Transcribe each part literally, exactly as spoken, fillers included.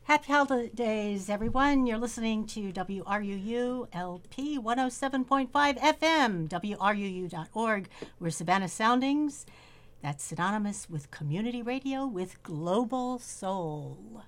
Happy holidays, everyone. You're listening to W R U U L P one oh seven point five F M, W R U U dot org. We're Savannah Soundings. That's synonymous with community radio with global soul.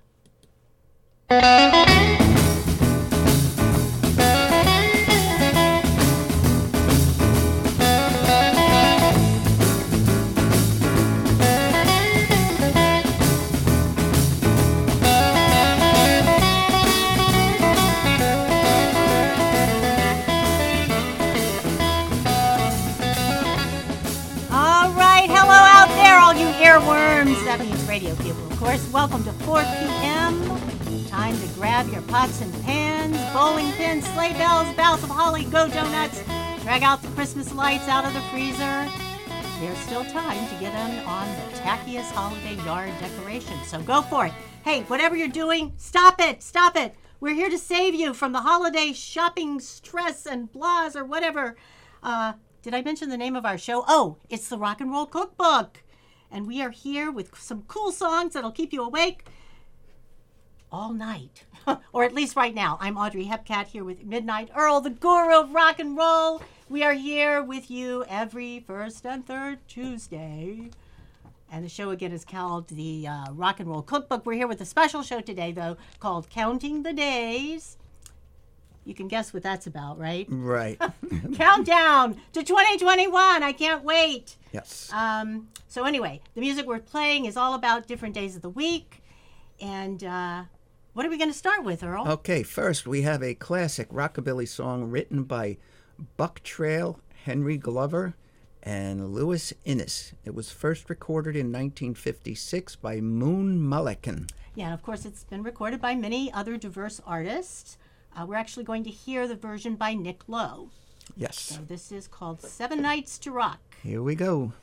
Earworms, that means radio people, of course. Welcome to four p.m. Time to grab your pots and pans, bowling pins, sleigh bells, boughs of holly, go donuts, drag out the Christmas lights out of the freezer. There's still time to get in on the tackiest holiday yard decoration, so go for it. Hey, whatever you're doing, stop it, stop it. We're here to save you from the holiday shopping stress and blahs or whatever. Uh, did I mention the name of our show? Oh, it's the Rock and Roll Cookbook. And we are here with some cool songs that'll keep you awake all night. Or at least right now. I'm Audrey Hepcat here with Midnight Earl, the guru of rock and roll. We are here with you every first and third Tuesday. And the show again is called the uh, Rock and Roll Cookbook. We're here with a special show today, though, called Counting the Days. You can guess what that's about, right? Right. Countdown to twenty twenty-one. I can't wait. Yes. Um, so anyway, the music we're playing is all about different days of the week. And uh, what are we going to start with, Earl? Okay, first we have a classic rockabilly song written by Buck Trail, Henry Glover, and Louis Innes. It was first recorded in nineteen fifty-six by Moon Mullican. Yeah, and of course it's been recorded by many other diverse artists. Uh, we're actually going to hear the version by Nick Lowe. Yes. So this is called Seven Nights to Rock. Here we go.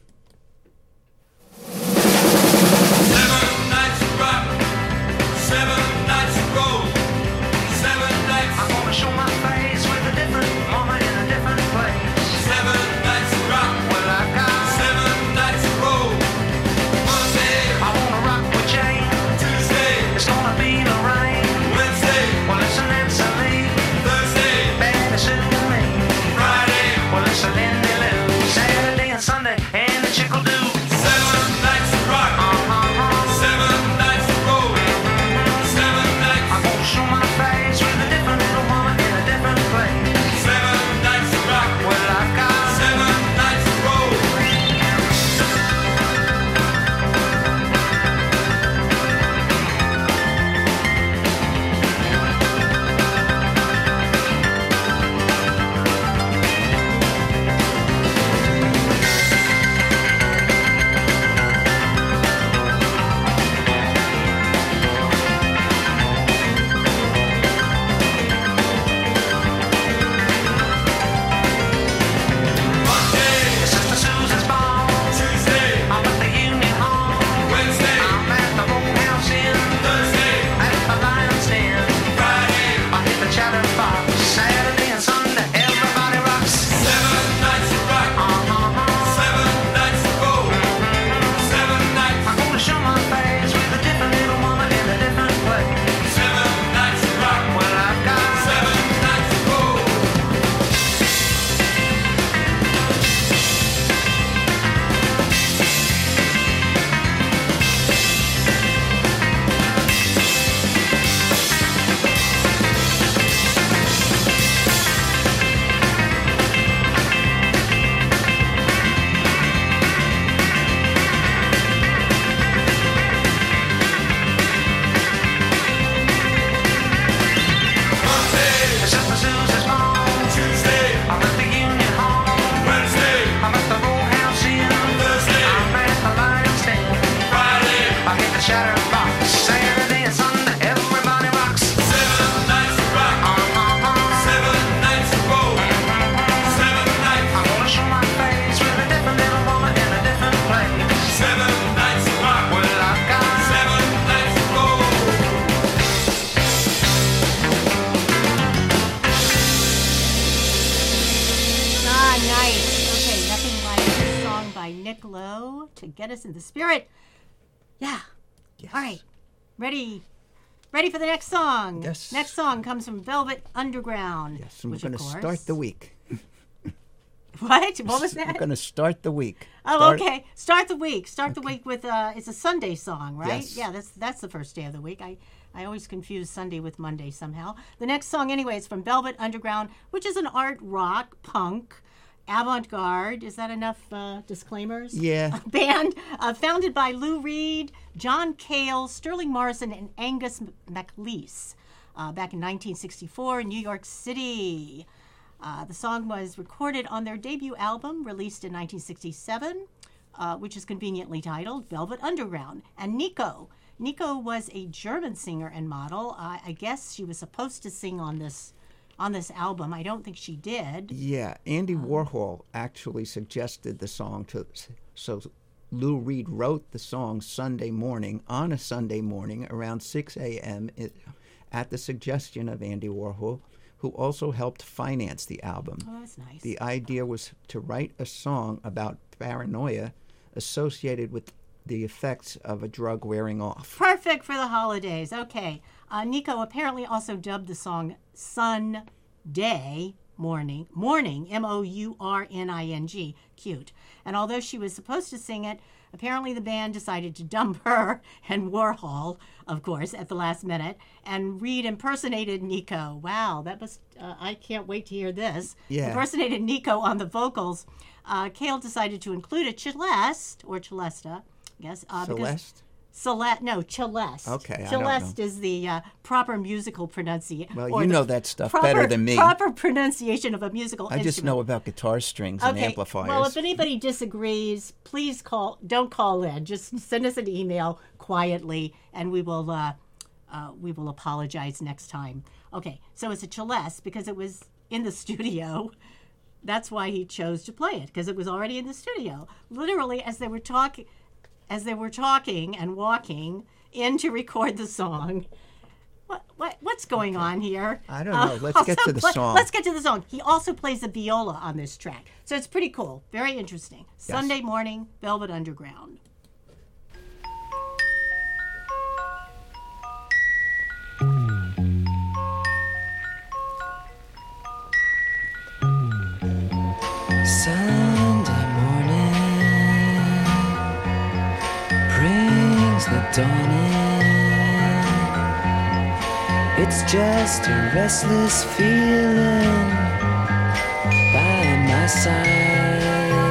Seven nights to rock, seven nights to roll, seven nights. I'm gonna show my face with a different woman in a different place. Seven nights to rock, Well, I've got seven nights to roll. Monday, I wanna rock with Jane. Tuesday, It's gonna be the rain. Wednesday, Well, listen, it's a me. Thursday, Bad as soon as me. Friday. Well, it's a Lindy Lou. Saturday and Sunday and the chick'll do. Seven nights to rock, seven nights to roll, seven nights. I'm gonna show my face with a different little woman in a different place. Seven nights to rock, Well, I've got seven nights to roll. Monday, Sister Susan's ball. Tuesday, I'm at the Union Hall. Wednesday, I'm at the Roadhouse Inn. Thursday, At the Lion's Den. Friday. I hit the Chatterbox. Saturday and Sunday, everybody rocks. Seven nights to rock, Uh-huh. seven nights to roll, seven nights, I'm gonna show my face with a different little woman in a different place. seven nights to rock, Well, I've got seven nights to roll. Monday, Sister Susan's ball. Tuesday, I'm at the Union Hall. Wednesday, I'm at the Roadhouse Inn. Thursday, I'm at the Lion's Den. Friday. I hit the Chatterbox. Saturday and Sunday, everybody rocks. Seven nights to rock, Uh-huh. seven nights to roll, seven nights, I'm gonna show my face with a different little woman in a different place. seven nights to rock, Well, I've got seven nights to roll. Ah, nice. Okay, nothing like a song by Nick Lowe to get us in the spirit. Yeah. Yes. All right. Ready? Ready for the next song? Yes. Next song comes from Velvet Underground. Yes, and we're which, going of to course- start the week. What? What was We're that? going to start the week. Oh, Start- okay. Start the week. Start the week with uh, it's a Sunday song, right? Yes. Yeah, that's that's the first day of the week. I I always confuse Sunday with Monday somehow. The next song, anyway, is from Velvet Underground, which is an art rock punk avant-garde. Is that enough uh, disclaimers? Yeah. Band uh, founded by Lou Reed, John Cale, Sterling Morrison, and Angus MacLeese uh, back in nineteen sixty-four in New York City. Uh, the song was recorded on their debut album, released in nineteen sixty-seven, uh, which is conveniently titled Velvet Underground. And Nico. Nico was a German singer and model. Uh, I guess she was supposed to sing on this on this album. I don't think she did. Yeah, Andy Warhol actually suggested the song to, so Lou Reed wrote the song Sunday morning, on a Sunday morning around six a.m. it- at the suggestion of Andy Warhol, who also helped finance the album. Oh, that's nice. The idea was to write a song about paranoia associated with the effects of a drug wearing off. Perfect for the holidays. Okay. Uh, Nico apparently also dubbed the song Sunday Morning. Morning, M O U R N I N G. Cute. And although she was supposed to sing it, apparently the band decided to dump her and Warhol, of course, at the last minute. And Reed impersonated Nico. Wow, that must, uh, I can't wait to hear this. Yeah. Impersonated Nico on the vocals. Uh, Cale decided to include a Celeste, or Celesta, I guess. Uh, because- Celeste? Celeste, no, Celeste. Okay, I don't Celeste know. is the uh, proper musical pronunciation. Well, you know that stuff proper, better than me. Proper pronunciation of a musical I just instrument. know about guitar strings and Okay. amplifiers. Well, if anybody disagrees, please call. Don't call in. Just send us an email quietly, and we will uh, uh, we will apologize next time. Okay, so it's a Celeste because it was in the studio. That's why he chose to play it, because it was already in the studio. Literally, as they were talking, as they were talking and walking in to record the song. What, what what's going on here? I don't know. Let's get also to the play- song. Let's get to the song. He also plays the viola on this track, so it's pretty cool, very interesting. Sunday morning, Velvet Underground. Sunday morning brings the dawn in. It's just a restless feeling by my side.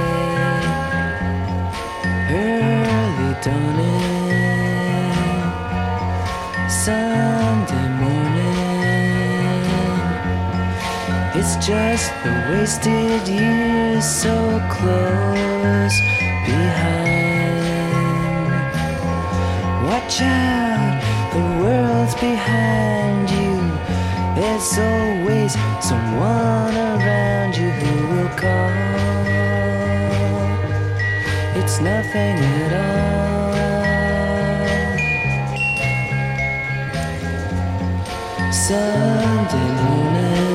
Early dawning, Sunday morning. It's just the wasted years so close behind. Watch out, the world's behind you. There's always someone around you who will call. It's nothing at all. Sunday morning,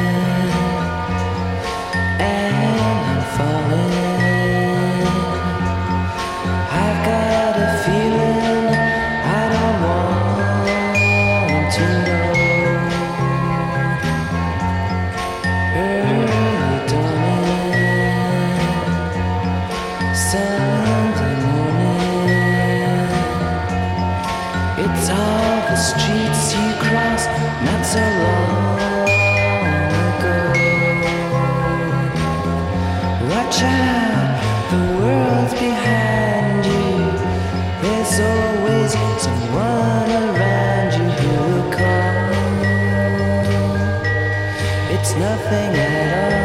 I've got a feeling I don't want to know. Early dawning, Sunday morning. It's all the streets you crossed not so long ago. Watch out, the world's behind you. There's always someone around you who will call. It's nothing at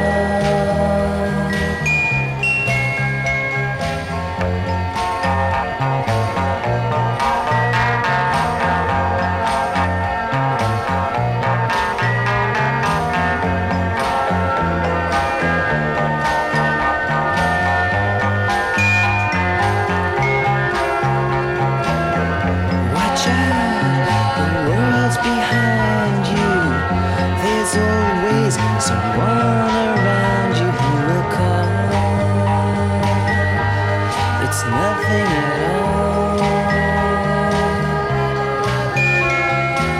Watch out, the world's behind you. There's always someone around you who will call. It's nothing at all.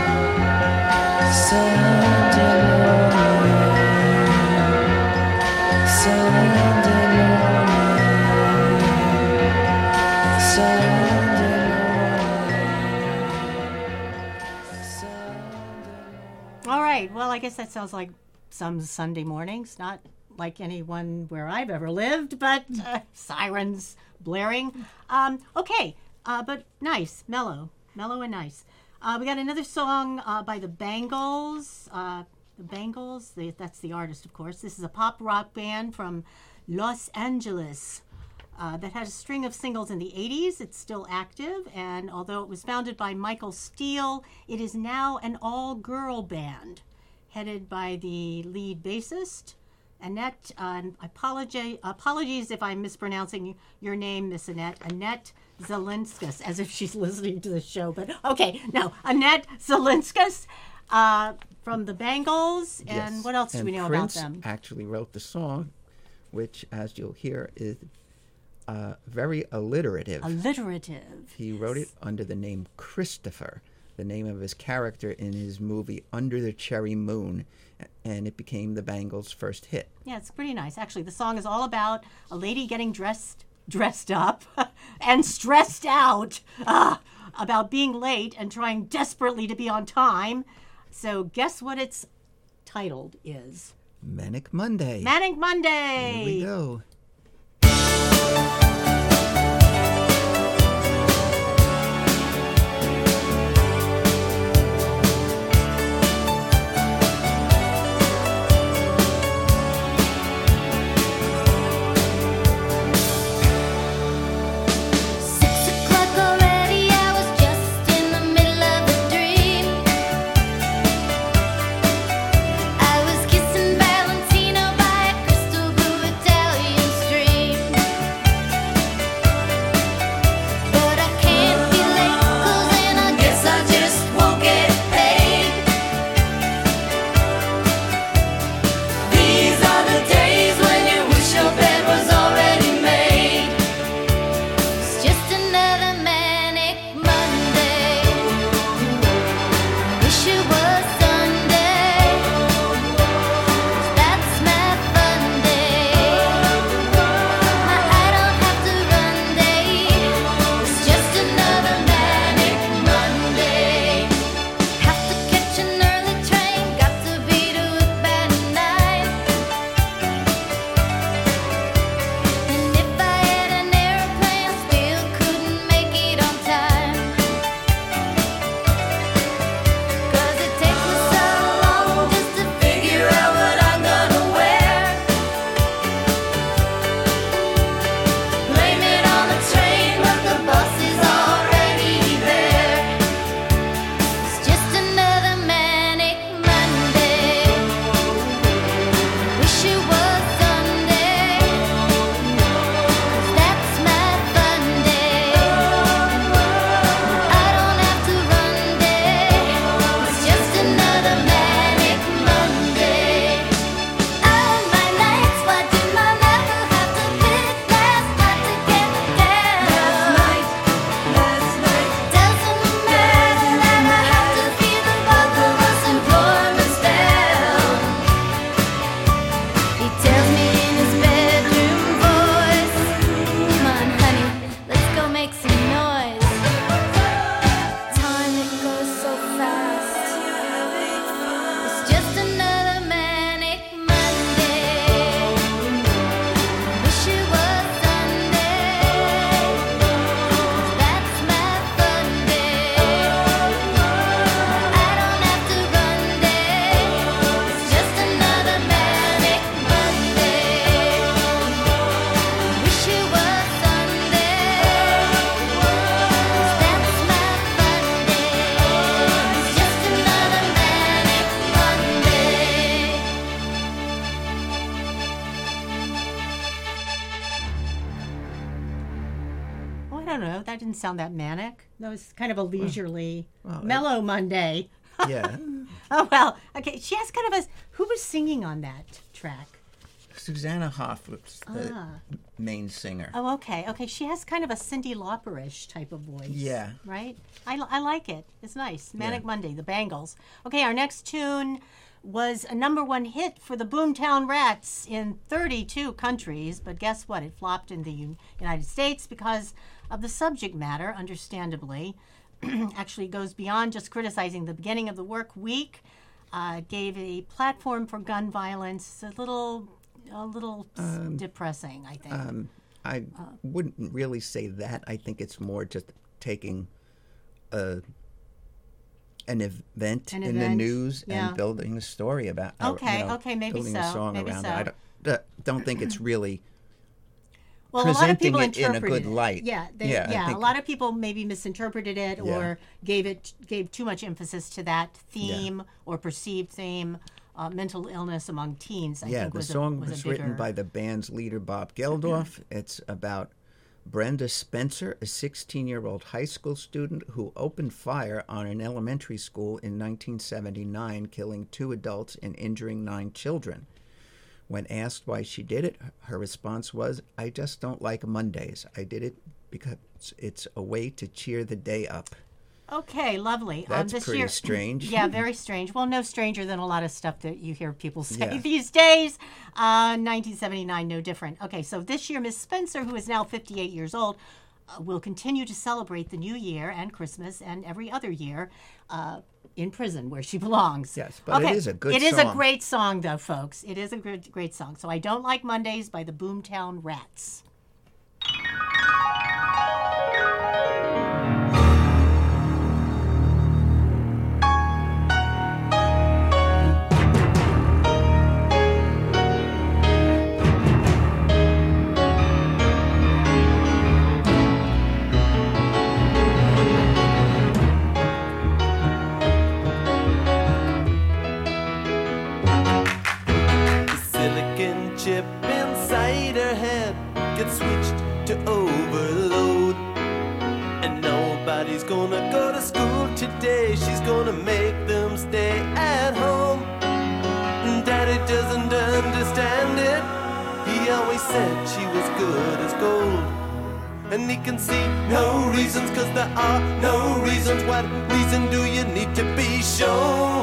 All right. Well, I guess that sounds like some Sunday mornings, not like anyone where I've ever lived, but uh, sirens blaring. Um, okay, uh, but nice, mellow, mellow and nice. Uh, we got another song uh, by the Bangles. Uh, the Bangles, they, that's the artist, of course. This is a pop rock band from Los Angeles uh, that had a string of singles in the eighties. It's still active, and although it was founded by Michael Steele, it is now an all-girl band headed by the lead bassist, Annette. Uh, apology, apologies if I'm mispronouncing your name, Miss Annette. Annette Zelinskas, as if she's listening to the show. But okay, now Annette Zelinskas uh, from the Bangles. And Yes. what else do And we know Prince about them? actually wrote the song, which, as you'll hear, is uh, very alliterative. Alliterative. He wrote it under the name Christopher, the name of his character in his movie Under the Cherry Moon, and it became the Bangles' first hit. Yeah, it's pretty nice. Actually, the song is all about a lady getting dressed dressed up and stressed out uh, about being late and trying desperately to be on time. So guess what its titled is? Manic Monday. Manic Monday. Here we go. Six o'clock already, I was just in the middle of a dream. I was kissing Valentino by a crystal blue Italian stream. But I can't be late, 'cause then I guess I just won't get paid. These are the days when you wish your bed was already made. It's just another manic Monday. Wish it was Sunday. That's my fun day. My I don't have to run day. It's just another manic Monday. Have to catch an early train. Got to be to it by nine. And if I had an airplane, still couldn't make it on time. 'Cause it takes me so long just to figure out what I'm gonna wear. Blame it on the train, but the bus is already there. It's just another manic Monday. Wish it was Sunday. 'Cause that's my fun day. I don't have to run day. It's just another manic Monday. All my nights, why did I never have to pick last night to get down? Last night, last night. Doesn't matter that I have to keep the both of us employments down. He tells me in his bedroom voice, come on, honey, let's go make some noise. Time, it goes so fast. It's just another manic Monday. Wish it was Sunday. 'Cause that's my fun day. I don't have to run day. It's just another manic Monday. Wish it was Sunday. 'Cause that's my fun day. It's just another manic Monday. Oh, I don't know. That didn't sound that manic. That was kind of a leisurely, well, it- mellow Monday. Yeah. Oh, well. Okay. She has kind of a. Who was singing on that track? Susanna Hoff was the Ah. main singer. Oh, okay. Okay. She has kind of a Cyndi Lauper-ish type of voice. Yeah. Right? I, I like it. It's nice. Manic Yeah. Monday, the Bangles. Okay, our next tune was a number one hit for the Boomtown Rats in thirty-two countries, but guess what? It flopped in the Un- United States because of the subject matter, understandably. Actually goes beyond just criticizing the beginning of the work week. uh, gave a platform for gun violence. A little, a little s- depressing, I think. Um, I wouldn't really say that. I think it's more just taking a, an event An in the event, news yeah. and building a story about. or, Okay, you know, okay, maybe building so, a song maybe around so. it. I don't, d- don't think it's really Well, a lot of presenting people it in a interpreted good it. light. Yeah, they, Yeah, yeah. I think- a lot of people maybe misinterpreted it Yeah. or gave it gave too much emphasis to that theme or perceived theme. Uh, mental illness among teens, I yeah, think, the was song a, was, was a written bigger- by the band's leader, Bob Geldof. It's about Brenda Spencer, a sixteen-year-old high school student who opened fire on an elementary school in nineteen seventy-nine, killing two adults and injuring nine children. When asked why she did it, her response was, "I just don't like Mondays. I did it because it's a way to cheer the day up." Okay, lovely. That's this pretty year, strange. Yeah, very strange. Well, no stranger than a lot of stuff that you hear people say Yeah. these days. Uh, nineteen seventy-nine, no different. Okay, so this year, Miss Spencer, who is now fifty-eight years old, uh, will continue to celebrate the New Year and Christmas and every other year uh, in prison where she belongs. Yes, but it is a good It is a song. great song, though, folks. It is a great, great song. So I Don't Like Mondays by the Boomtown Rats. The silicon chip inside her head gets switched to overload. And nobody's gonna go to school today. She's gonna make them stay at home. And Daddy doesn't understand it. He always said she was good as gold. And he can see no reasons, cause there are no reasons. What reason do you need to be shown?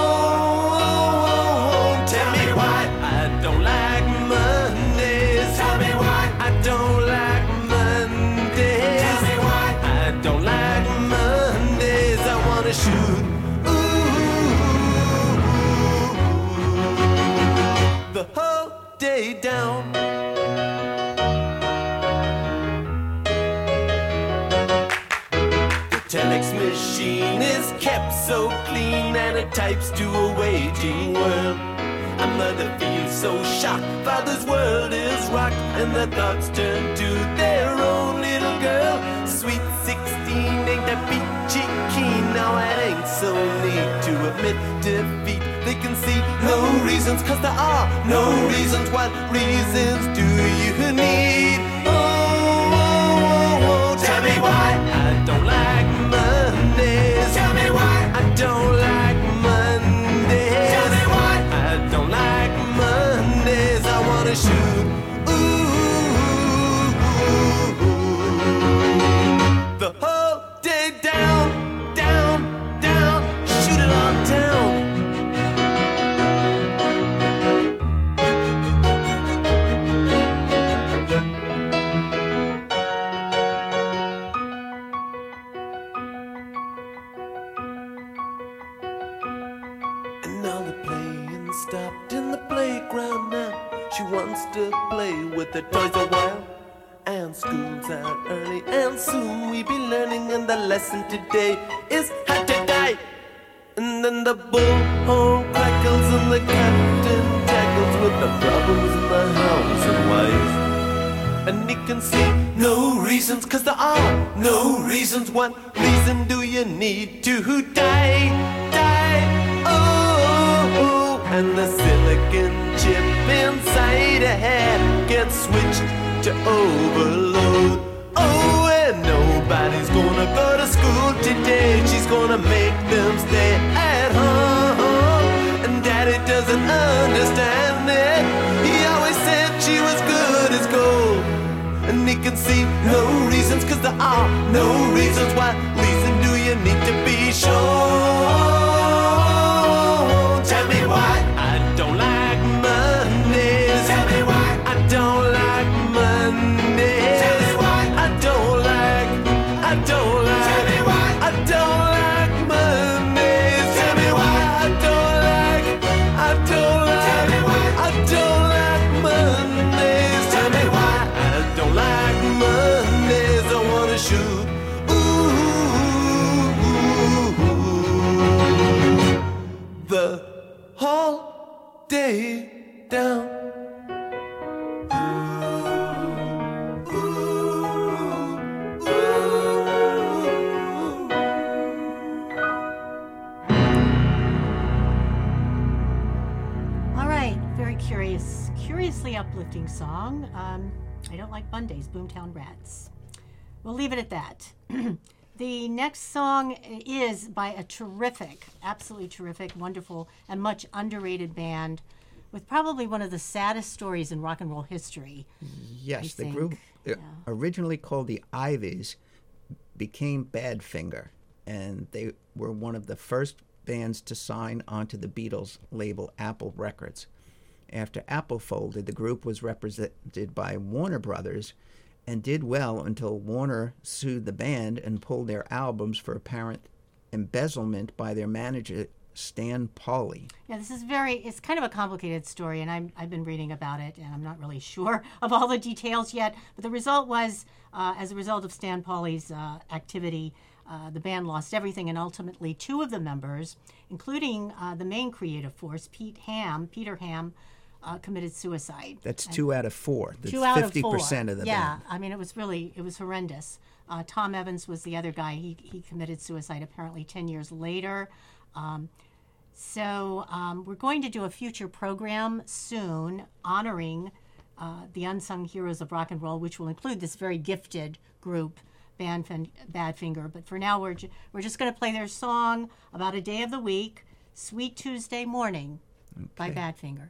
Tell me why I don't like Mondays. Tell me why I don't like Mondays. Tell me why I don't like Mondays. I wanna shoot. Ooh, the whole day down. Telex machine is kept so clean and it types to a waging world. A mother feels so shocked, father's world is rocked, and their thoughts turn to their own little girl. Sweet sixteen, ain't that peachy keen? Now it ain't so neat to admit defeat. They can see no reasons, cause there are no reasons. What reasons do you need? Oh, oh, oh, oh. Tell me why I don't like Mondays. Tell me why I don't like Mondays. Tell me why I don't like Mondays. I wanna shoot. Ooh, the whole day down, down, down. Shoot it on down. And all the playing stopped in the playground now. She wants to play with the toys a while. And school's out early, and soon we be learning. And the lesson today is how to die. And then the bullhorn crackles and the captain tackles with the problems in the house and wife. And he can see no reasons, cause there are no reasons. What reason do you need to die? Die, oh, oh. And the silicon chip inside her head gets switched to overload. Oh, and nobody's gonna go to school today. She's gonna make them stay at home. And Daddy doesn't understand it. He always said she was good as gold. And he can see no reasons, cause there are no reasons. What reason do you need to be sure? Tell me why I don't like Mondays. Tell me why I don't like Mondays. Tell me why I don't like, I don't like, tell me why I don't like Mondays. Tell me why I don't like curious, curiously uplifting song. Um, I Don't Like Mondays, Boomtown Rats. We'll leave it at that. The next song is by a terrific, absolutely terrific, wonderful, and much underrated band with probably one of the saddest stories in rock and roll history. Yes, I the think, group, uh, yeah. originally called the Ivies, became Badfinger, and they were one of the first bands to sign onto the Beatles label Apple Records. After Apple folded, the group was represented by Warner Brothers and did well until Warner sued the band and pulled their albums for apparent embezzlement by their manager, Stan Pauli. Yeah, this is very, it's kind of a complicated story, and I'm, I've been reading about it, and I'm not really sure of all the details yet. But the result was, uh, as a result of Stan Pauli's uh, activity, uh, the band lost everything, and ultimately two of the members, including uh, the main creative force, Pete Ham, Peter Ham, uh, committed suicide. That's two out of four. That's Two out fifty of four. percent of the yeah, band. I mean, it was really, it was horrendous. Uh, Tom Evans was the other guy. He, he committed suicide apparently ten years later. Um, so um, we're going to do a future program soon honoring uh, the unsung heroes of rock and roll, which will include this very gifted group, Band Fin- Badfinger. But for now, we're, ju- we're just going to play their song about a day of the week, Sweet Tuesday Morning by Okay. Badfinger.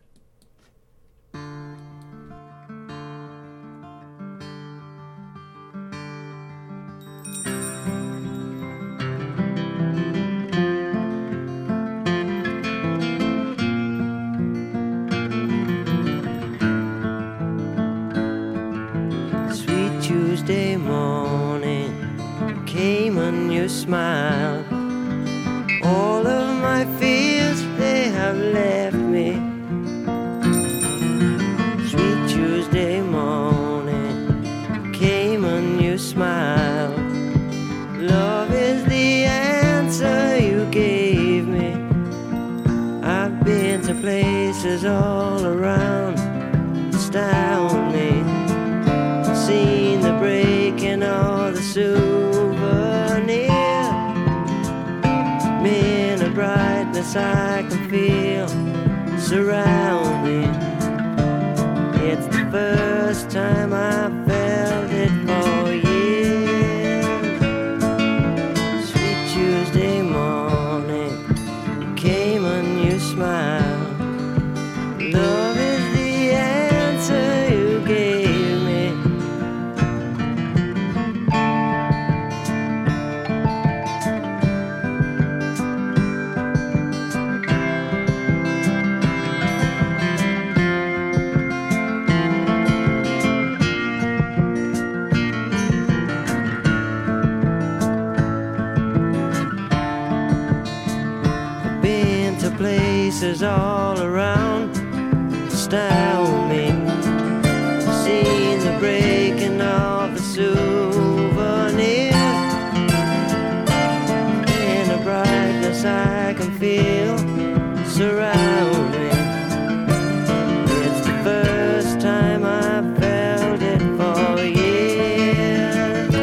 Sweet Tuesday morning came on your smile. All of my fears, they have left me. Sweet Tuesday morning came on your smile. Love is the answer you gave me. I've been to places all around, astound me. Seen the breaking of the souvenir. Me in a brightness I can feel surrounding. It's the first time I felt it for years. Sweet Tuesday morning, you came on your smile. Love is the answer you gave me. Been to places all around, astound me. Seen the breaking of the souvenir. In a brightness I can feel surround me. It's the first time I felt it for years.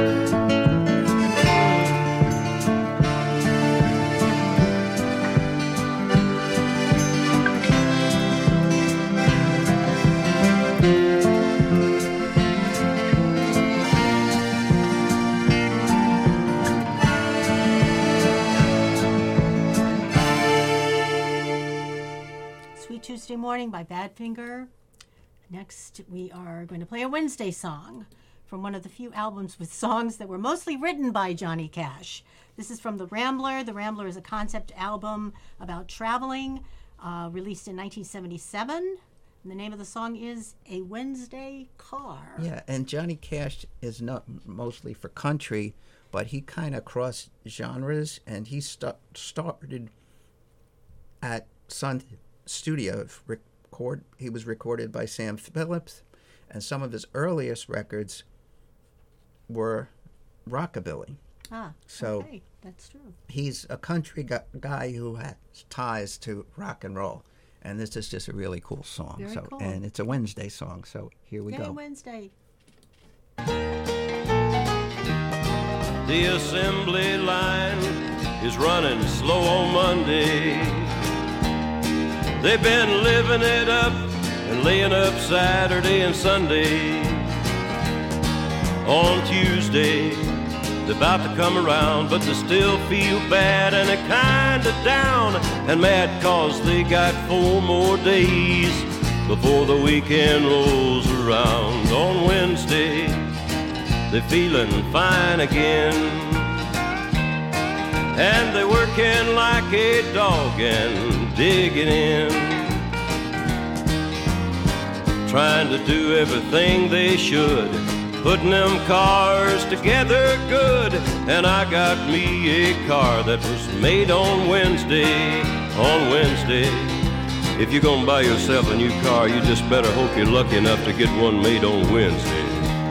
Sweet Tuesday Morning by Badfinger. Next, we are going to play a Wednesday song from one of the few albums with songs that were mostly written by Johnny Cash. This is from The Rambler. The Rambler is a concept album about traveling, uh, released in nineteen seventy-seven. And the name of the song is A Wednesday Car. Yeah, and Johnny Cash is not mostly for country, but he kind of crossed genres, and he st- started at Sun Studio. Record, he was recorded by Sam Phillips, and some of his earliest records were rockabilly. Ah, So- okay, that's true. He's a country gu- guy who has ties to rock and roll, and this is just a really cool song. Very so, cool. and it's a Wednesday song, so here we Yay, go. Wednesday. The assembly line is running slow on Monday. They've been living it up and laying up Saturday and Sunday. On Tuesday, they're about to come around, but they still feel bad and they're kinda down and mad 'cause they got four more days before the weekend rolls around. On Wednesday, they're feeling fine again, and they're working like a dog and digging in, trying to do everything they should, putting them cars together good. And I got me a car that was made on Wednesday, on Wednesday. If you're gonna buy yourself a new car, you just better hope you're lucky enough to get one made on Wednesday.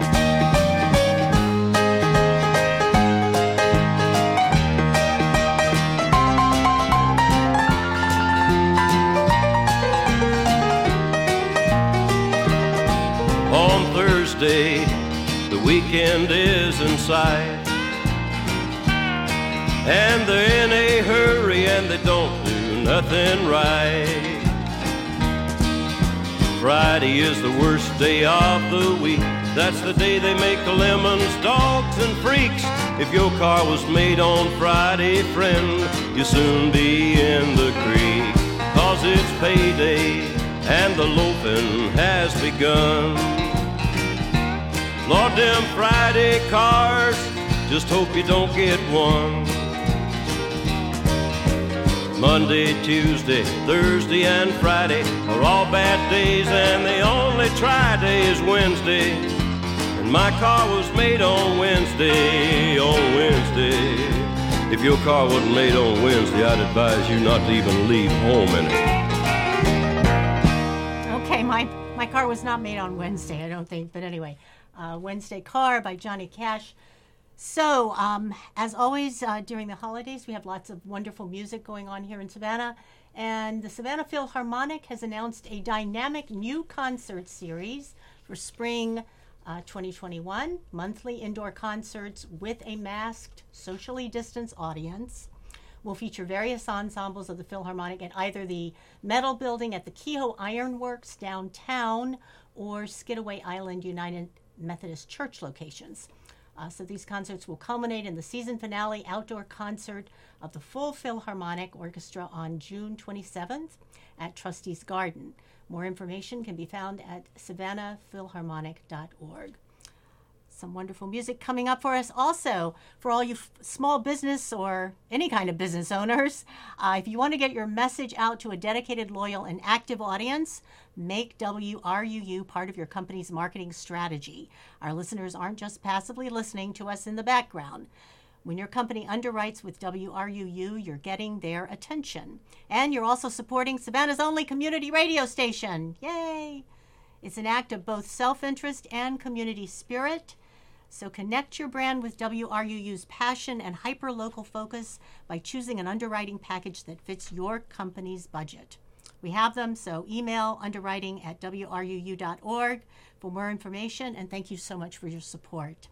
On Thursday, the weekend is in sight, and they're in a hurry and they don't do nothing right. Friday is the worst day of the week. That's the day they make the lemons, dogs, and freaks. If your car was made on Friday, friend, you'll soon be in the creek. 'Cause it's payday and the loafing has begun. Lord, them Friday cars, just hope you don't get one. Monday, Tuesday, Thursday, and Friday are all bad days, and the only try day is Wednesday. And my car was made on Wednesday, on Wednesday. If your car wasn't made on Wednesday, I'd advise you not to even leave home in it. Okay, my, my car was not made on Wednesday, I don't think. But anyway, uh, Wednesday Car by Johnny Cash. So, um, as always, uh, during the holidays, we have lots of wonderful music going on here in Savannah. And the Savannah Philharmonic has announced a dynamic new concert series for spring uh, twenty twenty-one, monthly indoor concerts with a masked, socially distanced audience. Will feature various ensembles of the Philharmonic at either the Metal Building at the Kehoe Ironworks downtown or Skidaway Island United Methodist Church locations. Uh, so these concerts will culminate in the season finale outdoor concert of the full Philharmonic Orchestra on June twenty-seventh at Trustees Garden. More information can be found at savannah philharmonic dot org. Some wonderful music coming up for us also for all you f- small business or any kind of business owners. Uh, if you want to get your message out to a dedicated, loyal, and active audience, make W R U U part of your company's marketing strategy. Our listeners aren't just passively listening to us in the background. When your company underwrites with W R U U, you're getting their attention. And you're also supporting Savannah's only community radio station. Yay! It's an act of both self-interest and community spirit. So connect your brand with W R U U's passion and hyper-local focus by choosing an underwriting package that fits your company's budget. We have them, so email underwriting at w r u u dot org for more information, and thank you so much for your support.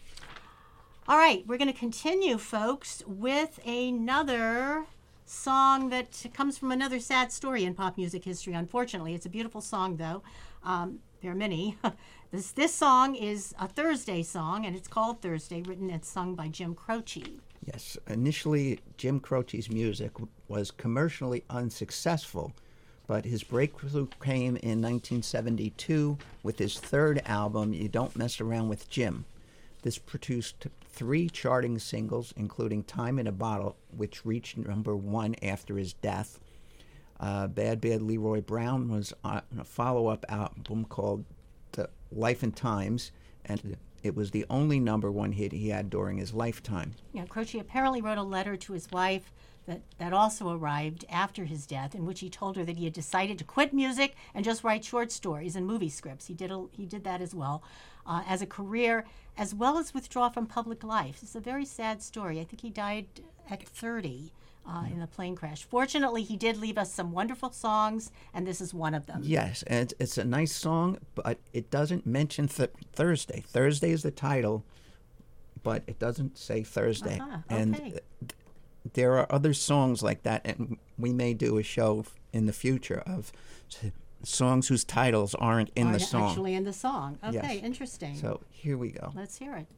All right, we're going to continue, folks, with another song that comes from another sad story in pop music history, unfortunately. It's a beautiful song, though. Um, there are many. This this song is a Thursday song, and it's called Thursday, written and sung by Jim Croce. Yes, initially Jim Croce's music was commercially unsuccessful, but his breakthrough came in nineteen seventy-two with his third album, You Don't Mess Around with Jim. This produced three charting singles, including Time in a Bottle, which reached number one after his death. Uh, Bad Bad Leroy Brown was on a follow-up album called The Life and Times, and it was the only number one hit he had during his lifetime. Yeah, Croce apparently wrote a letter to his wife that, that also arrived after his death, in which he told her that he had decided to quit music and just write short stories and movie scripts. He did a, he did that as well uh, as a career, as well as withdraw from public life. It's a very sad story. I think he died at thirty. Uh, in the plane crash. Fortunately, he did leave us some wonderful songs, and this is one of them. Yes, and it's, it's a nice song, but it doesn't mention th- Thursday. Thursday is the title, but it doesn't say Thursday. Uh-huh, and okay. th- there are other songs like that, and we may do a show in the future of songs whose titles aren't in the Aren't song. actually in the song. Okay, Yes. interesting. So here we go. Let's hear it.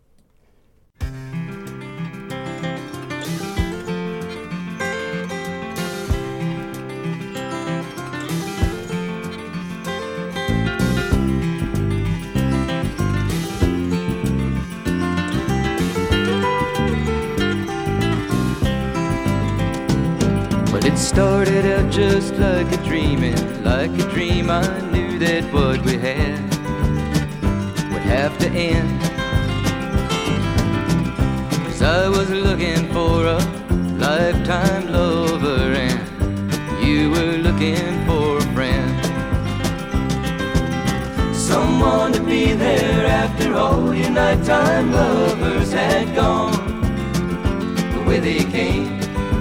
But it started out just like a dream, and like a dream I knew that what we had would have to end. 'Cause I was looking for a lifetime lover, and you were looking for a friend. Someone to be there after all your nighttime lovers had gone the way they came.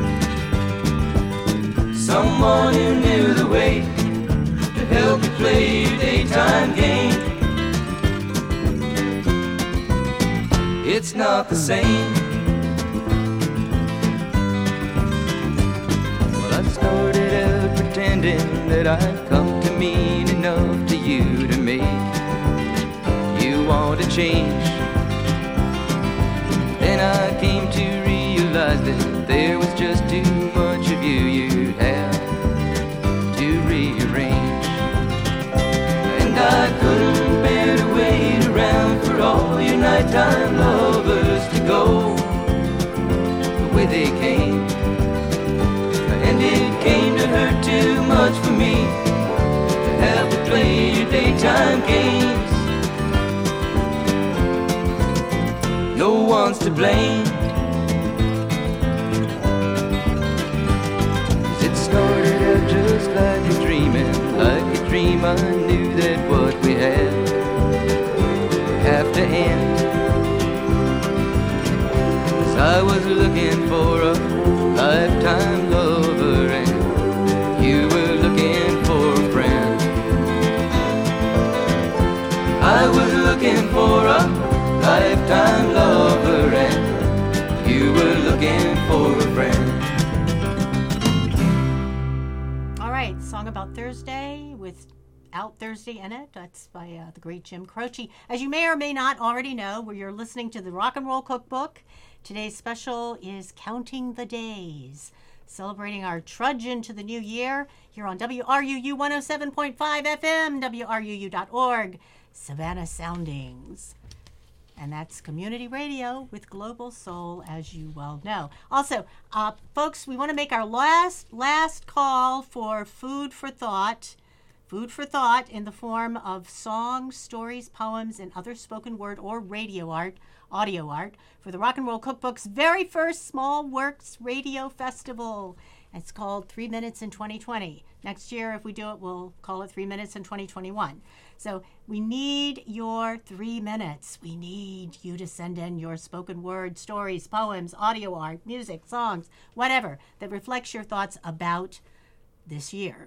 Someone who knew the way to help you play your daytime game. It's not the same. Well, I started out pretending that I'd come to mean enough to you to make you want to change. Then I came to realize that there was just too much of you you'd have to rearrange. And I couldn't bear to wait around for all your nighttime lovers to go the way they came. And it came to hurt too much for me to have to play your daytime games. No one's to blame. Started out just like a dream, and like a dream I knew that what we had would have to end. 'Cause I was looking for a lifetime lover, and you were looking for a friend. I was looking for a lifetime lover, and you were looking for a friend. Song about Thursday without Thursday in it. That's by uh, the great Jim Croce. As you may or may not already know, where you're listening to the Rock and Roll Cookbook. Today's special is Counting the Days, celebrating our trudge into the new year here on W R U U one oh seven point five F M, W R U U dot org, Savannah Soundings. And that's community radio with Global Soul, as you well know. Also, uh, folks, we want to make our last last call for food for thought. Food for thought in the form of songs, stories, poems, and other spoken word or radio art, audio art, for the Rock and Roll Cookbook's very first Small Works Radio Festival. It's called Three Minutes in twenty twenty. Next year, if we do it, we'll call it Three Minutes in twenty twenty-one. So we need your three minutes. We need you to send in your spoken word, stories, poems, audio art, music, songs, whatever that reflects your thoughts about this year.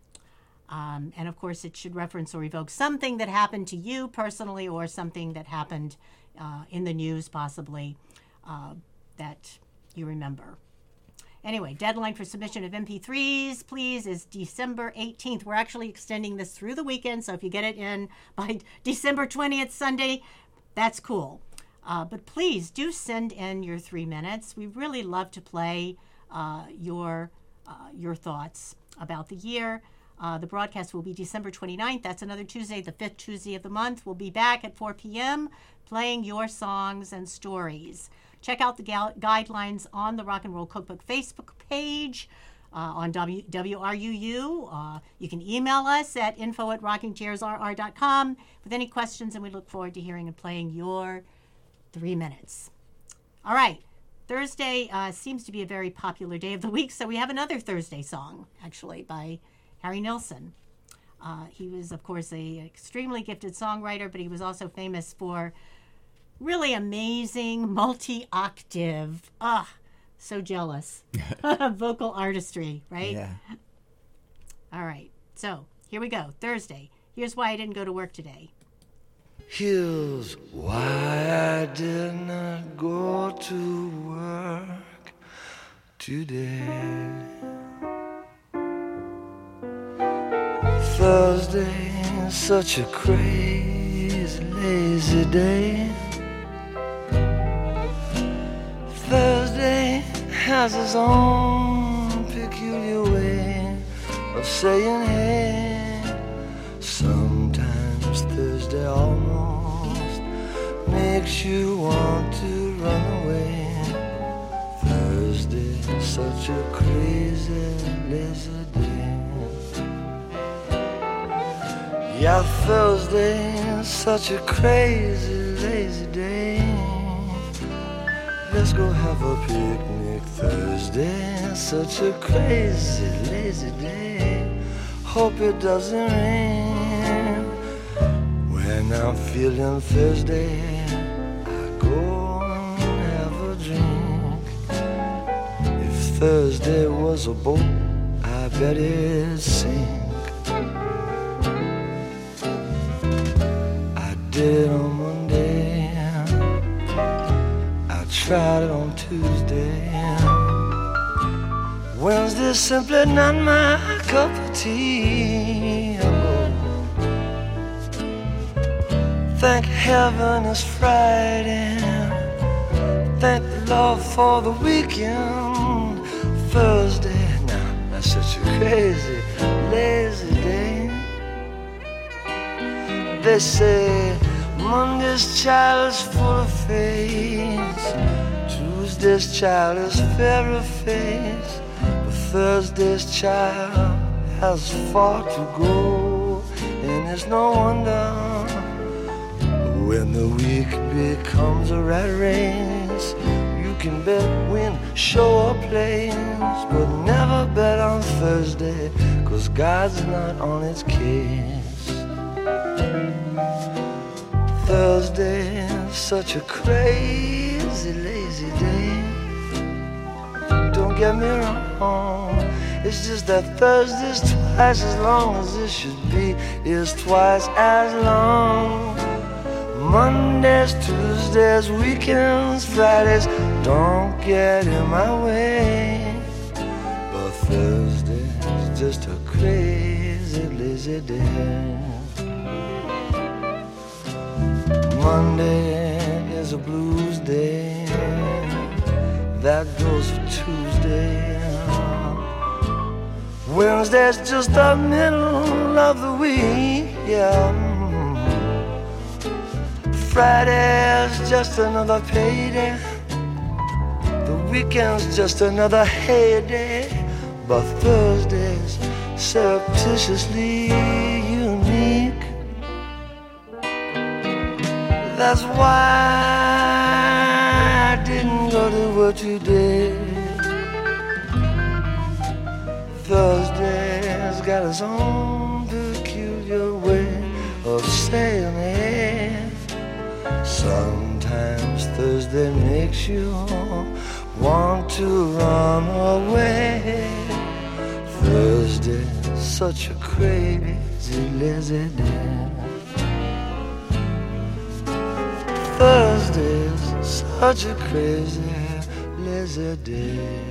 Um, and of course, it should reference or evoke something that happened to you personally, or something that happened uh, in the news, possibly, uh, that you remember. Anyway, deadline for submission of M P threes, please, is December eighteenth. We're actually extending this through the weekend, so if you get it in by December twentieth, Sunday, that's cool. Uh, but please do send in your three minutes. We really love to play uh, your uh, your thoughts about the year. Uh, the broadcast will be December twenty-ninth. That's another Tuesday, the fifth Tuesday of the month. We'll be back at four p.m. playing your songs and stories. Check out the gal- guidelines on the Rock and Roll Cookbook Facebook page, uh, on w- WRUU. Uh, you can email us at info at rocking chairs r r dot com with any questions, and we look forward to hearing and playing your three minutes. All right. Thursday uh, seems to be a very popular day of the week, so we have another Thursday song, actually, by Harry Nilsson. Uh, he was, of course, a extremely gifted songwriter, but he was also famous for really amazing multi-octave, ah, so jealous, vocal artistry, right? Yeah. All right, so here we go. Thursday. Here's why I didn't go to work today. Here's why I did not go to work today. Thursday is such a crazy, lazy day. Thursday has its own peculiar way of saying hey. Sometimes Thursday almost makes you want to run away. Thursday is such a crazy, lazy day. Yeah, Thursday is such a crazy, lazy day. Let's go have a picnic. Thursday is such a crazy, lazy day. Hope it doesn't rain. When I'm feeling Thursday, I go and have a drink. If Thursday was a boat, I bet it'd sink. I did it on Monday, I tried it on Tuesday. Wednesday's simply not my cup of tea. Oh. Thank heaven it's Friday. Thank the Lord for the weekend. Thursday, now that's such a crazy, lazy day. They say Monday's child is full of face, Tuesday's child is fairy face, but Thursday's child has far to go. And it's no wonder when the week becomes a rat race. You can bet win, show or plays, but never bet on Thursday, 'cause God's not on its case. Thursday is such a crazy, lazy day. Don't get me wrong, it's just that Thursday's twice as long as it should be, is twice as long. Mondays, Tuesdays, weekends, Fridays don't get in my way. But Thursday's just a crazy, lazy day. Monday is a blues day, that goes for Tuesday. Wednesday's just the middle of the week, yeah. Friday's just another payday. The weekend's just another heyday. But Thursday's surreptitiously unique. That's why I didn't go to work today. Thursday's got its own peculiar way of saying it. Sometimes Thursday makes you want to run away. Thursday's such a crazy, lazy day. Thursday's such a crazy, lazy day.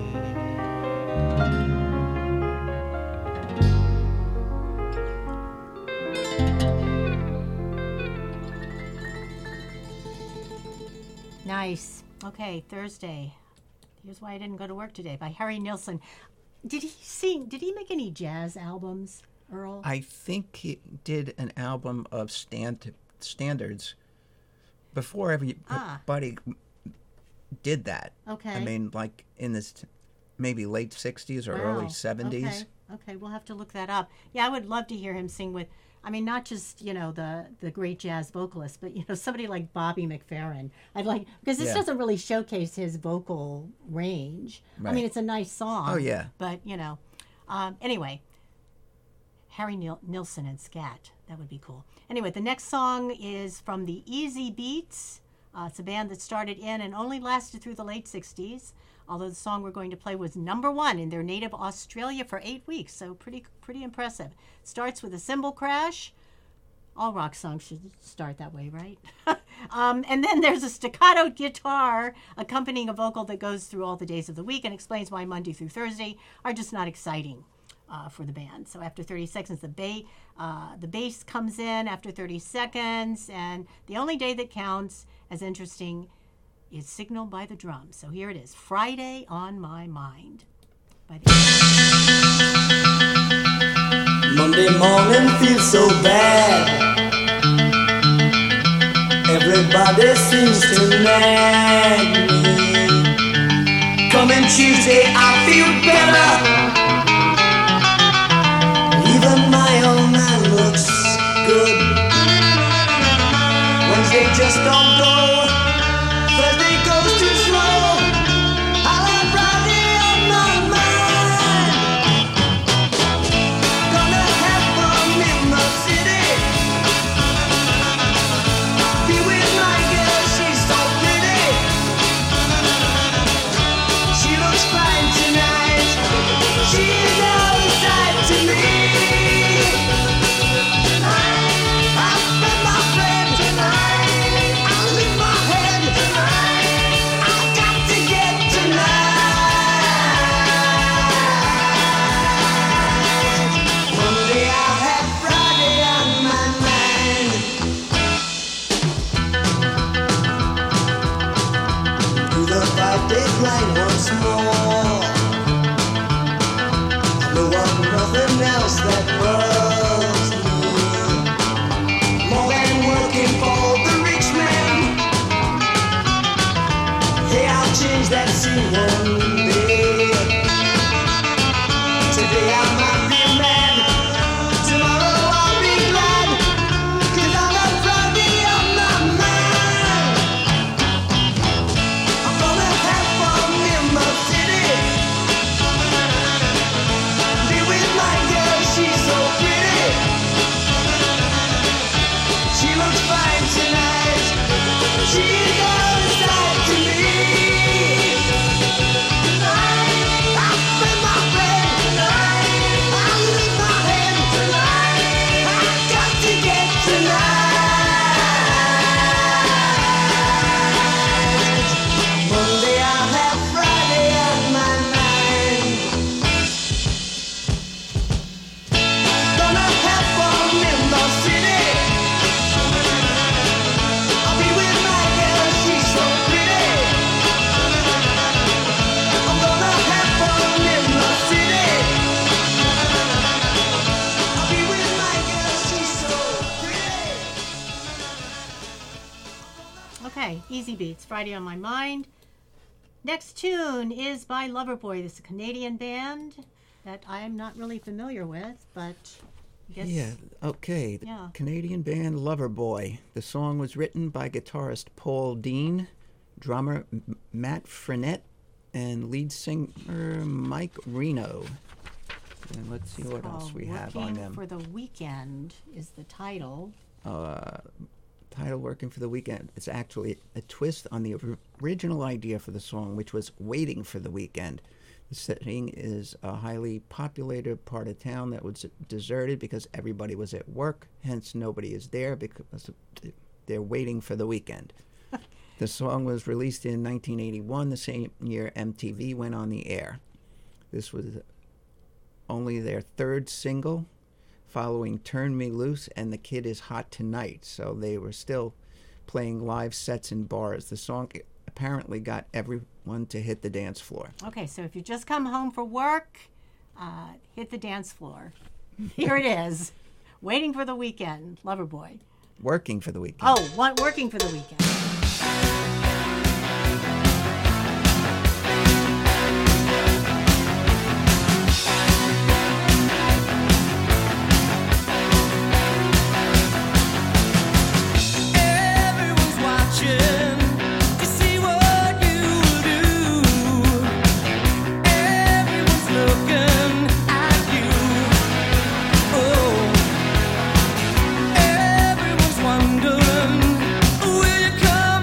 Nice. Okay, Thursday. Here's Why I Didn't Go to Work Today by Harry Nilsson. Did he sing, did he make any jazz albums, Earl? I think he did an album of stand, standards before everybody Ah. did that. Okay. I mean, like in this maybe late sixties or early Wow. seventies. Okay. Okay, we'll have to look that up. Yeah, I would love to hear him sing with, I mean, not just, you know, the the great jazz vocalist, but, you know, somebody like Bobby McFerrin. I'd like, because this Yeah. doesn't really showcase his vocal range. I Right. mean, it's a nice song. Oh, yeah. But, you know, um, anyway, Harry Nil- Nilsson and Scat. That would be cool. Anyway, the next song is from the Easy Beats. Uh, it's a band that started in and only lasted through the late sixties. Although the song we're going to play was number one in their native Australia for eight weeks, so pretty pretty impressive. Starts with a cymbal crash. All rock songs should start that way, right? um, and then there's a staccato guitar accompanying a vocal that goes through all the days of the week and explains why Monday through Thursday are just not exciting. uh, for the band. So after thirty seconds, the, ba- uh, the bass comes in after thirty seconds, and the only day that counts as interesting is signaled by the drums. So here it is, Friday on My Mind. By the Monday morning feels so bad. Everybody seems to nag me. Coming Tuesday, I feel better. Even my old man looks good. Wednesday just don't go. Thursday goes too slow. I'll have Friday on my mind. Gonna have fun in the city. Be with my girl, she's so pretty. She looks fine tonight. She's all the side to me. I met my friend tonight. I lift my head tonight. I got to get tonight. Monday I'll have Friday on my mind. Do the five-day grind once more. I know of nothing else that worries me more than working for the rich man. Hey, I'll change that scene one day. Today I might be mad. Tomorrow I'll be glad. 'Cause I'll have Friday on my mind. I'm gonna have fun in the city. Be with my girl, she's so pretty. She looks fine tonight. She's all the side to me. Tonight, I met my friend tonight. I lift my head tonight. I got to get tonight. Monday I'll have Friday on my mind. Gonna have fun in the city. I'll be with my girl, she's so pretty. I'm gonna have fun in the city. I'll be with my girl, she's so pretty. Okay, Easy Beats, Friday on My Mind. Next tune is by Loverboy. This is a Canadian band that I'm not really familiar with, but I guess Yeah, okay. The Yeah. Canadian band Loverboy. The song was written by guitarist Paul Dean, drummer M- Matt Frenette, and lead singer Mike Reno. And let's see what else called we have on Working them. for the Weekend is the title. Uh, title Working for the Weekend. It's actually a twist on the or- original idea for the song, which was Waiting for the Weekend. The setting is a highly populated part of town that was deserted because everybody was at work, hence nobody is there because they're waiting for the weekend. The song was released in nineteen eighty-one, the same year M T V went on the air. This was only their third single, following Turn Me Loose and The Kid Is Hot Tonight. So they were still playing live sets in bars. The song apparently got everyone to hit the dance floor. Okay, so if you just come home for work, uh, hit the dance floor. Here it is. Waiting for the Weekend, Loverboy. Working for the weekend. Oh, one, Working for the Weekend. Everyone's watching to see what you do. Everyone's looking at you. Oh, everyone's wondering, will you come?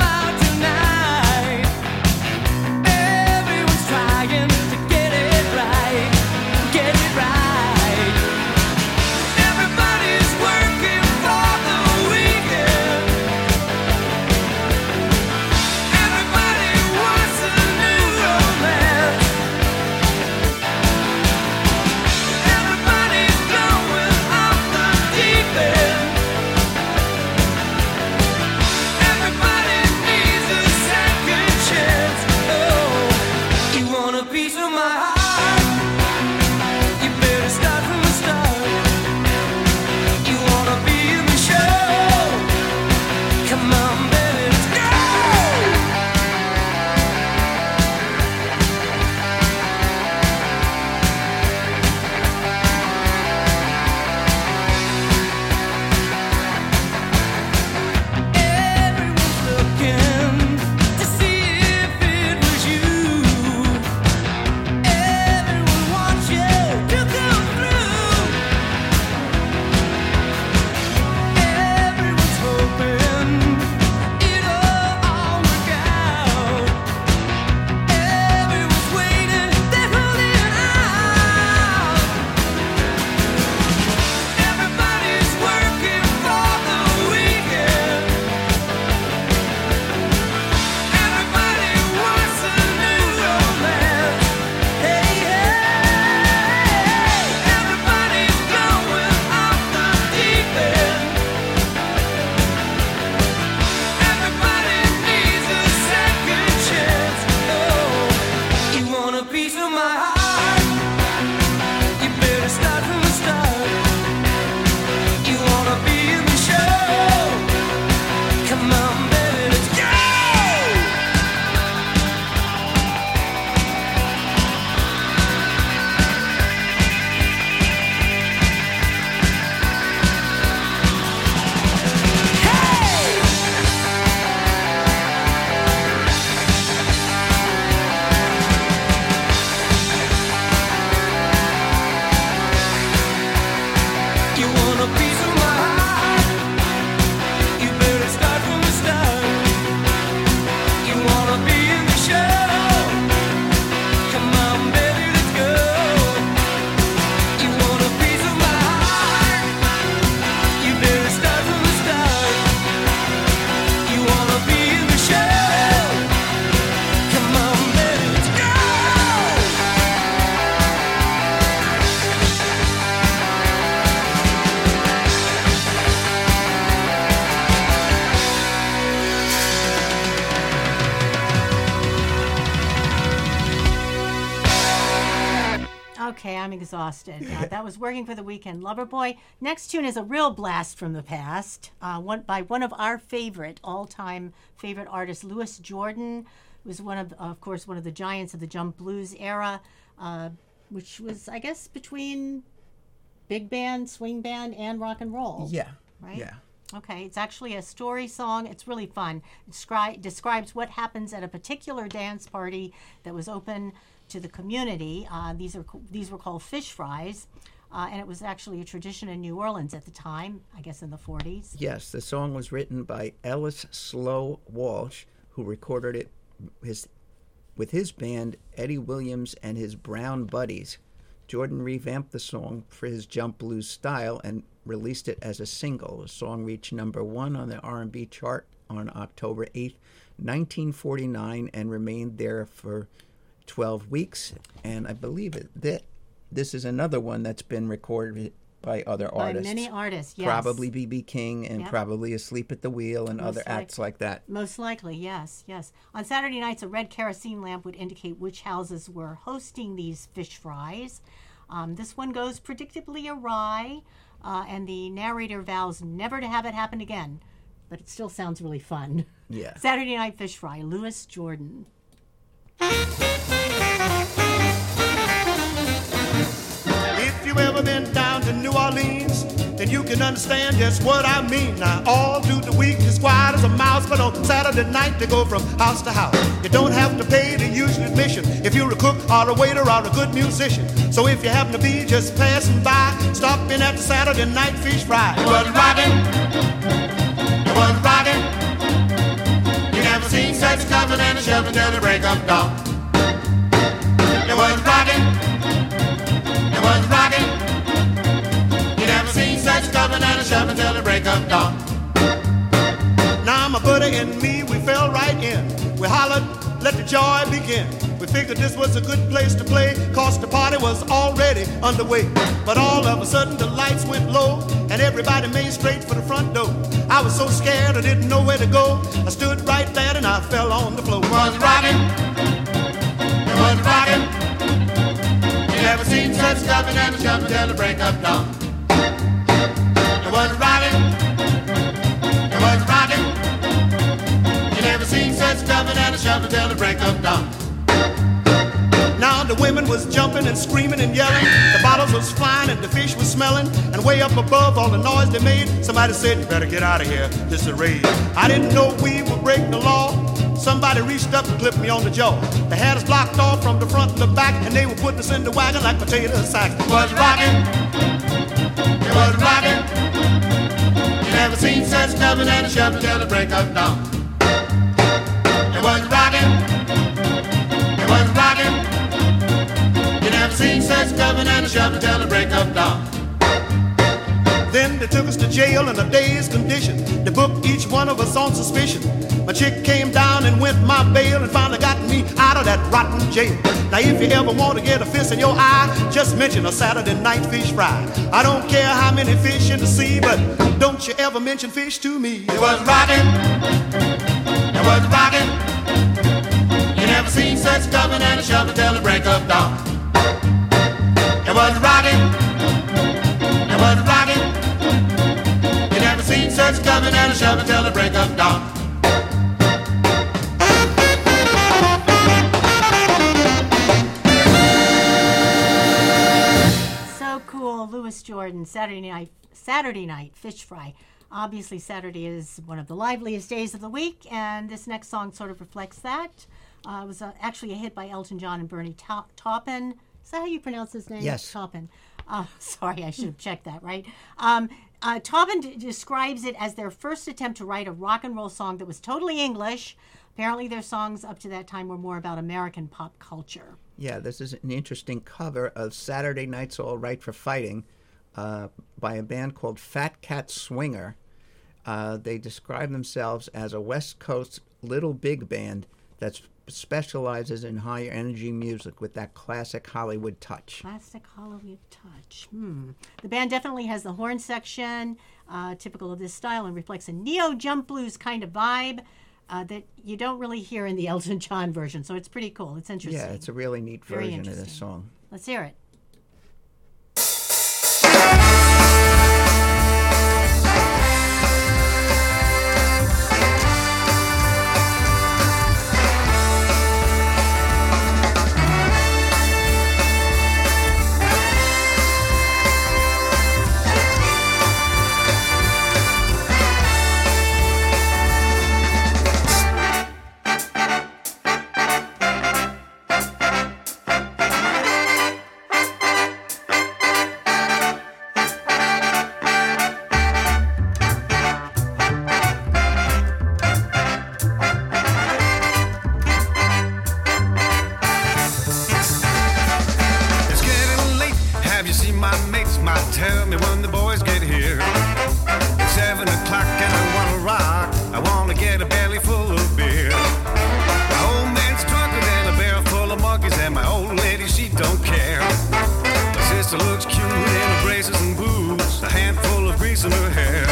I'm exhausted. Uh, that was Working for the Weekend Loverboy. Next tune is a real blast from the past, uh, one by one of our favorite, all-time favorite artists, Louis Jordan, who was one of, of course, one of the giants of the jump blues era, uh, which was, I guess, between big band, swing band, and rock and roll. Yeah. Right? Yeah. Okay, it's actually a story song. It's really fun. It descri- describes what happens at a particular dance party that was open to the community. Uh, these are these were called fish fries, uh, and it was actually a tradition in New Orleans at the time, I guess in the forties. Yes, the song was written by Ellis Slow Walsh, who recorded it his, with his band, Eddie Williams and his Brown Buddies. Jordan revamped the song for his jump blues style and released it as a single. The song reached number one on the R and B chart on October eighth, nineteen forty-nine, and remained there for twelve weeks. And I believe it that this is another one that's been recorded by other By artists. many artists, yes. Probably B B King and Yep. probably Asleep at the Wheel and Most other like- acts like that. Most likely, yes, yes. On Saturday nights, a red kerosene lamp would indicate which houses were hosting these fish fries. Um, this one goes predictably awry, uh, and the narrator vows never to have it happen again. But it still sounds really fun. Yeah. Saturday Night Fish Fry, Louis Jordan. If you've ever been down to New Orleans, then you can understand just what I mean. Now, all through the week, as quiet as a mouse, but on Saturday night, they go from house to house. You don't have to pay the usual admission if you're a cook or a waiter or a good musician. So if you happen to be just passing by, stop in at the Saturday Night Fish Fry. It was rockin', it was rockin'. You never seen such coming and a shoving till the break of dawn. It was rockin', it was rockin'. You never seen such coming and a shoving till the break of dawn. Now my buddy and me, we fell right in. We hollered, let the joy begin. We figured this was a good place to play, cause the party was already underway. But all of a sudden the lights went low, and everybody made straight for the front door. I was so scared I didn't know where to go. I stood right there and I fell on the floor. It was rockin', it was rockin'. You never seen such coming and a shoving till the break of dawn. It was rockin', it was rockin'. You never seen such coming and a shoving till the break of dawn. Now the women was jumping and screaming and yelling. The bottles was flying and the fish was smelling. And way up above all the noise they made, somebody said, you better get out of here, this is a raid. I didn't know we would break the law. Somebody reached up and clipped me on the jaw. They had us blocked off from the front and the back, and they were putting us in the wagon like potato sacks. It was rockin', it was rockin'. You never seen such coming and a shoving till the break of dawn. It was rockin', it was rockin'. You never seen such coming and a shoving till the break of dawn. Then they took us to jail in a day's condition. They booked each one of us on suspicion. My chick came down and went my bail and finally got me out of that rotten jail. Now if you ever want to get a fist in your eye, just mention a Saturday night fish fry. I don't care how many fish in the sea, but don't you ever mention fish to me. It was rockin', it was rockin'. You never seen such coming and a shoving till the break of dawn. It was rockin', it was rockin'. You never seen such coming and a shoving till the break of dawn. So cool, Louis Jordan, Saturday night, Saturday night fish fry. Obviously, Saturday is one of the liveliest days of the week, and this next song sort of reflects that. Uh, it was uh, actually a hit by Elton John and Bernie Ta- Taupin. Is that how you pronounce his name? Yes. Taupin. Uh, sorry, I should have checked that, right? Um, uh, Taupin d- describes it as their first attempt to write a rock and roll song that was totally English. Apparently, their songs up to that time were more about American pop culture. Yeah, this is an interesting cover of Saturday Night's All Right for Fighting uh, by a band called Fat Cat Swinger. Uh, they describe themselves as a West Coast little big band that specializes in higher energy music with that classic Hollywood touch. Classic Hollywood touch. Hmm. The band definitely has the horn section, uh, typical of this style, and reflects a neo jump blues kind of vibe uh, that you don't really hear in the Elton John version. So it's pretty cool. It's interesting. Yeah, it's a really neat Very version of this interesting. song. Let's hear it. you see, my mates might tell me when the boys get here. It's seven o'clock and I wanna rock. I wanna get a belly full of beer. My old man's drunker than a barrel full of monkeys, and my old lady, she don't care. My sister looks cute in her braces and boots, a handful of grease in her hair.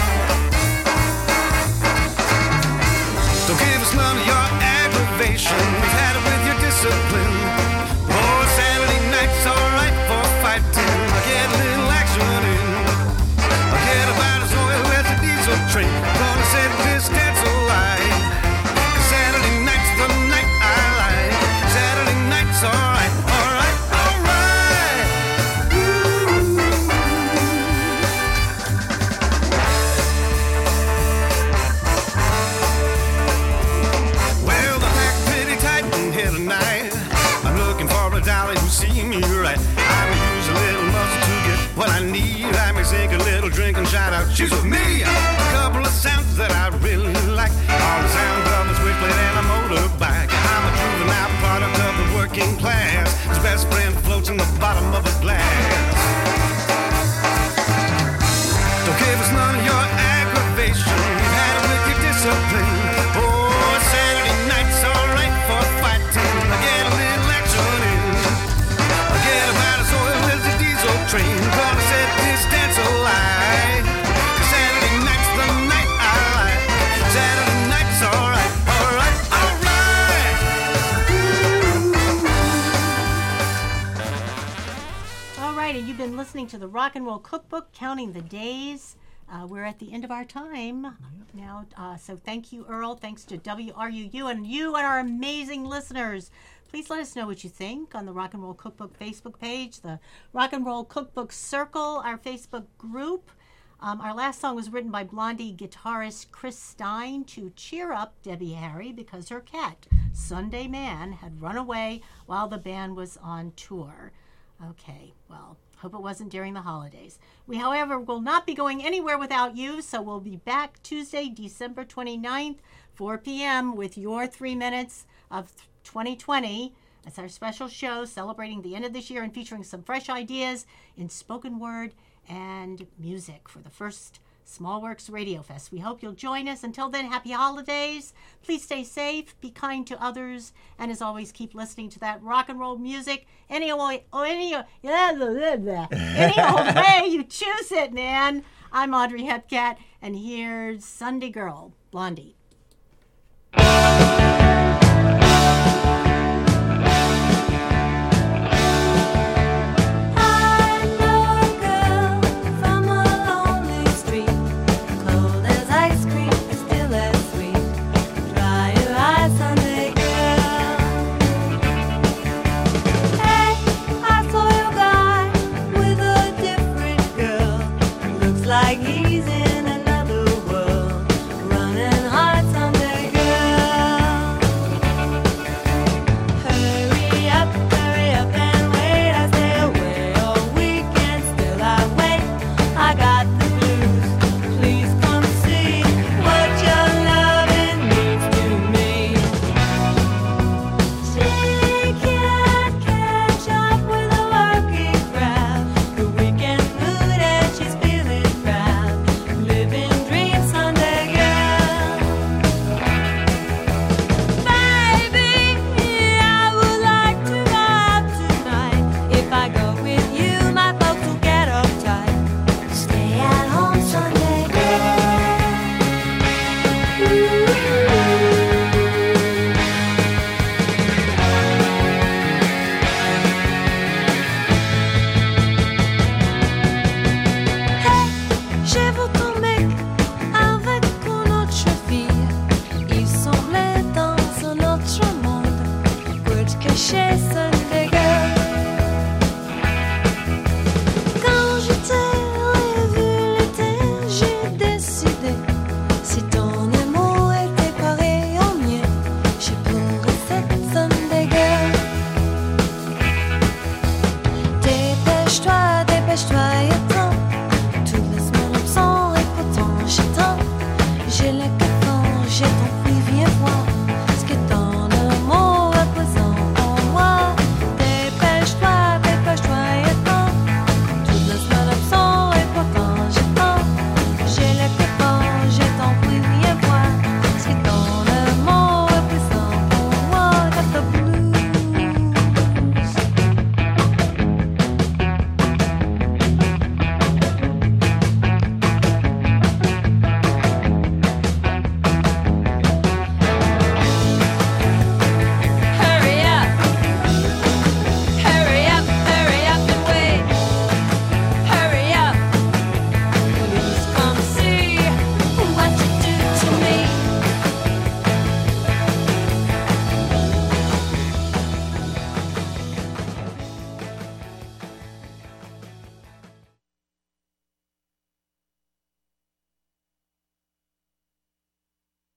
Don't give us none of your aggravation. We've had it with your discipline. Oh, Saturday night's alright for fighting. I get a little action in. I get about as oil as a diesel train. Gonna set this dance alight. 'Cause Saturday night's the night I like. Saturday night's alright, alright, alright. Well, the pack pretty tight in here tonight. I'm looking for a dolly who see me right. I may use a little muscle to get what I need. I may sink a little drink and shout out, she's with me. A couple of sounds that I really like. All the sound of a switchblade and a motorbike. I'm a juvenile product of the working class. His best friend floats in the bottom of a glass. Don't give us none of your aggravation. You've had it with your discipline. Oh, Saturday night's alright for fighting. I get a little action in. I get about as oil as a diesel train. Gonna set this dance alight. 'Cause Saturday night's the night I like. Saturday night's alright, alright, alright. All right, and you've been listening to the Rock and Roll Cookbook, counting the days. Uh, we're at the end of our time now, uh, so thank you, Earl. Thanks to W R U U and you and our amazing listeners. Please let us know what you think on the Rock and Roll Cookbook Facebook page, the Rock and Roll Cookbook Circle, our Facebook group. Um, our last song was written by Blondie guitarist Chris Stein to cheer up Debbie Harry because her cat, Sunday Man, had run away while the band was on tour. Okay, well, hope it wasn't during the holidays. We, however, will not be going anywhere without you, so we'll be back Tuesday, December twenty-ninth, four p.m. with your three minutes of twenty twenty. That's our special show celebrating the end of this year and featuring some fresh ideas in spoken word and music for the first Small Works Radio Fest. We hope you'll join us. Until then, happy holidays. Please stay safe, be kind to others, and as always, keep listening to that rock and roll music any old, any, any old way you choose it, man. I'm Audrey Hepcat, and here's Sunday Girl, Blondie.